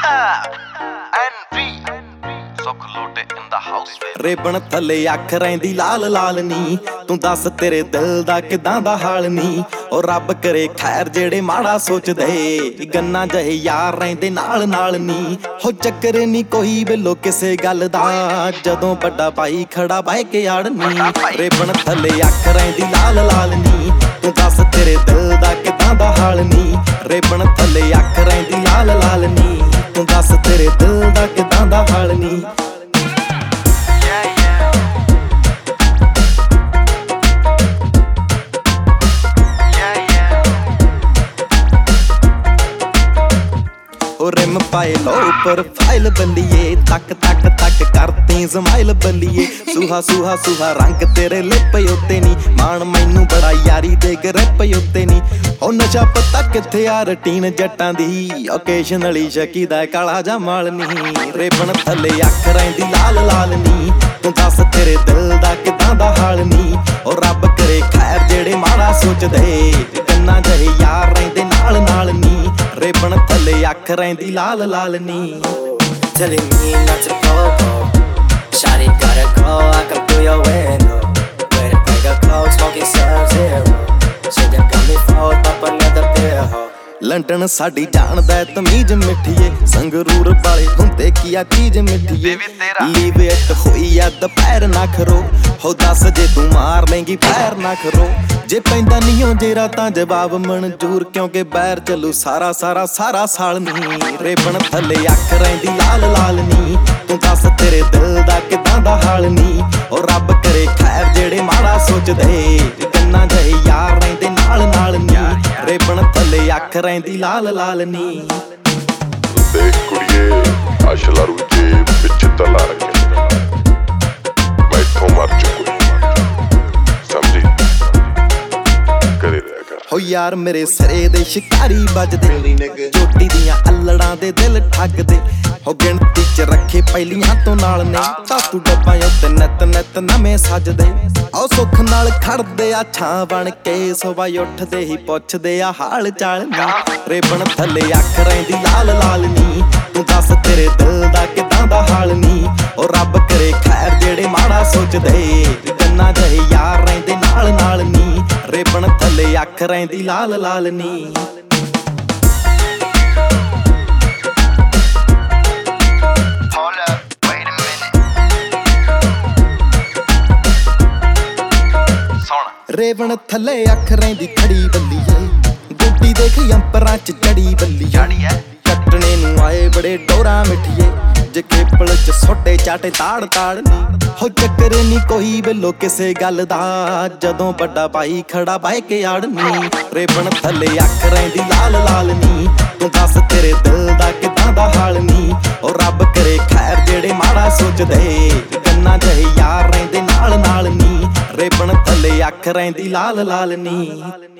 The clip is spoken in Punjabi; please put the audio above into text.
ਸੁੱਖ ਲੋਟੇ in the house ਰੇਬਣ ਥੱਲੇ ਅੱਖ ਰਹਿੰਦੀ ਲਾਲ ਲਾਲ ਨੀ ਤੂੰ ਦੱਸ ਤੇਰੇ ਦਿਲ ਦਾ ਕਿਦਾਂ ਦਾ ਹਾਲ ਨੀ ਉਹ ਰੱਬ ਕਰੇ ਖੈਰ ਜਿਹੜੇ ਮਾੜਾ ਸੋਚਦੇ ਗੰਨਾ ਜਹੇ ਯਾਰ ਰਹਿੰਦੇ ਨਾਲ ਨਾਲ ਨੀ ਹੋ ਚੱਕਰ ਨੀ ਕੋਈ ਵੇਲੋ ਕਿਸੇ ਗੱਲ ਦਾ ਜਦੋਂ ਵੱਡਾ ਭਾਈ ਖੜਾ ਬਹਿ ਕੇ ਆੜਨੀ ਰੇਬਣ ਥੱਲੇ ਅੱਖ ਰਹਿੰਦੀ ਲਾਲ ਲਾਲ ਨੀ ਤੂੰ ਦੱਸ ਤੇਰੇ ਦਿਲ ਦਾ ਕਿਦਾਂ ਦਾ ਹਾਲ ਨੀ ਰੇਬਣ ਥੱਲੇ ਅੱਖ ਰਹਿੰਦੀ ਲਾਲ ਲਾਲ ਨੀ ਤੂੰ ਦੱਸ ਤੇਰੇ ਦਿਲ ਦਾ ਕਿਦਾਂ ਦਾ ਹਾਲ ਨੀ रिम पाए लो प्रोफाइल बल्लिए तक तक तक करती स्माइल बल्लिए सुहा सुहा सुहा रंग तेरे लिप उत्ते नी मान मैनू बड़ा यारी दे ग्रिप उत्ते नी ओ नशा पता किथे आ रटीन जट्टां दी ओकेशनली शकी दा काला जा माल नी रेबण थल्ले अख रहिंदी लाल लाल नी तू दस तेरे दिल दा किदां दा हाल नी ओ रब करे खैर जेड़े माड़ा सोचदे गन्ना जहे यार रहिंदे नाल नाल नी रेबण थल्ले अख रहिंदी लाल लाल नी telling me not to go. Shawty gotta go, I come through your window. With a bag of coke, smoking Sub-Zero. Shit that got me fold up another pill. London ਸਾਡੀ ਜਾਣਦਾ ਤਮੀਜ਼ ਮਿੱਠੀਏ ਸੰਗਰੂਰ ਵਾਲੇ ਹੁੰਦੇ ਕੀ ਆ ਚੀਜ਼ ਮਿੱਠੀਏ ਲੀਵ ਇਟ ਹੋਈ ਆ ਦੁਪਹਿਰ ਨਾ ਖਰੋ ਹੋ ਦੱਸ ਜੇ ਤੂੰ ਮਾਰ ਲੇਂਗੀ ਪੈਰ ਨਾ ਖਰੋ ਜੇ ਪੈਂਦਾ ਨਹੀਂ ਹੋ ਜੇਰਾ ਤਾਂ ਜਵਾਬ ਮਨਜ਼ੂਰ ਕਿਉਂਕਿ ਬੈਰ ਚੱਲੂ ਸਾਰਾ ਸਾਰਾ ਸਾਰਾ ਸਾਲ ਨਹੀਂ ਰੇਬਣ ਥੱਲੇ ਅੱਖ ਰਹਿੰਦੀ ਲਾਲ ਲਾਲ ਨੀ ਤੂੰ ਦੱਸ ਤੇਰੇ ਦਿਲ ਦਾ ਕਿਦਾਂ ਦਾ ਹਾਲ ਨੀ ਉਹ ਰੱਬ ਕਰੇ ਖੈਰ ਜਿਹੜੇ ਮਾੜਾ ਸੋਚਦੇ ਗੰਨਾ ਜਹੇ ਯਾਰ ਰਹਿੰਦੇ ਨਾਲ ਨਾਲ ਨੀ ਰੇਬਣ ਥੱਲੇ ਅੱਖ ਰਹਿੰਦੀ ਲਾਲ ਲਾਲ ਨੀ ਦੇਖ ਕੁੜੀਏ ਅਸ਼ਲਾ ਰੂਜੇ ਵਿੱਚ ਤਲਾ ਰੱਖਿਆ ਮੈਥੋਂ ਮਰ ਚੁੱਕੀ ਸਮਝੀ ਕਰੇ ਰਿਹਾ ਕਰ ਹੋ ਯਾਰ ਮੇਰੇ ਸਿਰੇ ਦੇ ਸ਼ਿਕਾਰੀ ਵੱਜਦੇ ਚੋਟੀ ਦੀਆਂ ਅਲੜਾਂ ਦੇ ਦਿਲ ਠੱਗਦੇ ਹੋ ਗਿਣਤੀ ਚ ਰੱਖੇ ਪਹਿਲੀਆਂ ਤੋਂ ਨਾਲ ਨੇ ਤਾਤੂ ਡੱਬਾਂ ਉੱਤੇ ਨਿੱਤ ਨਿੱਤ ਨਵੇਂ ਸੱਜਦੇ ਆਓ ਸੁੱਖ ਨਾਲ ਖੜਦੇ ਆ ਛਾਂ ਬਣ ਕੇ ਸਵੇਰ ਉੱਠਦੇ ਹੀ ਪੁੱਛਦੇ ਆ ਹਾਲ ਚਾਲ ਨੀ ਰੇਬਣ ਥੱਲੇ ਅੱਖ ਰਹਿੰਦੀ ਲਾਲ ਲਾਲ ਨੀ ਤੂੰ ਦੱਸ ਤੇਰੇ ਦਿਲ ਦਾ ਕਿਦਾਂ ਦਾ ਹਾਲ ਨੀ ਉਹ ਰੱਬ ਕਰੇ ਖੈਰ ਜਿਹੜੇ ਮਾੜਾ ਸੋਚਦੇ ਗੰਨਾ ਜਹੇ ਯਾਰ ਰਹਿੰਦੇ ਨਾਲ ਨਾਲ ਨੀ ਰੇਬਣ ਥੱਲੇ ਅੱਖ ਰਹਿੰਦੀ ਲਾਲ ਲਾਲ ਨੀ ਰੇਵਣ ਥੱਲੇ ਅੱਖ ਰਹਿੰਦੀ ਖੜੀ ਬੱਲੀਏ ਗੋਡੀ ਦੇਖ ਅੰਪਰਾਂ ਚ ਜੜੀ ਬੱਲੀਏ ਕੱਟਣੇ ਨੂੰ ਆਏ ਬੜੇ ਡੋਰਾ ਮਿੱਠੀਏ ਜੇ ਕੇਪਲ ਚ ਛੋਟੇ ਚਾਟੇ ਤਾੜ ਤਾੜ ਨੀ ਹੋ ਚੱਕਰ ਨੀ ਕੋਈ ਵੇਲੋ ਕਿਸੇ ਗੱਲ ਦਾ ਜਦੋਂ ਵੱਡਾ ਭਾਈ ਖੜਾ ਬਹਿ ਕੇ ਆੜਨੀ ਰੇਵਣ ਥੱਲੇ ਅੱਖ ਰਹਿੰਦੀ ਲਾਲ ਲਾਲ ਨੀ ਤੂੰ ਦੱਸ ਤੇਰੇ ਦਿਲ ਦਾ ਕਿਦਾਂ ਦਾ ਹਾਲ ਨੀ ਉਹ ਰੱਬ ਕਰੇ ਖੈਰ ਜਿਹੜੇ ਮਾੜਾ ਸੋਚਦੇ ਗੰਨਾ ਜਹੇ ਯਾਰ ਰਹਿੰਦੇ ਨਾਲ ਨਾਲ ਨੀ ਰੇਬਣ ਥੱਲੇ ਅੱਖ ਰਹਿੰਦੀ ਲਾਲ ਲਾਲ ਨੀ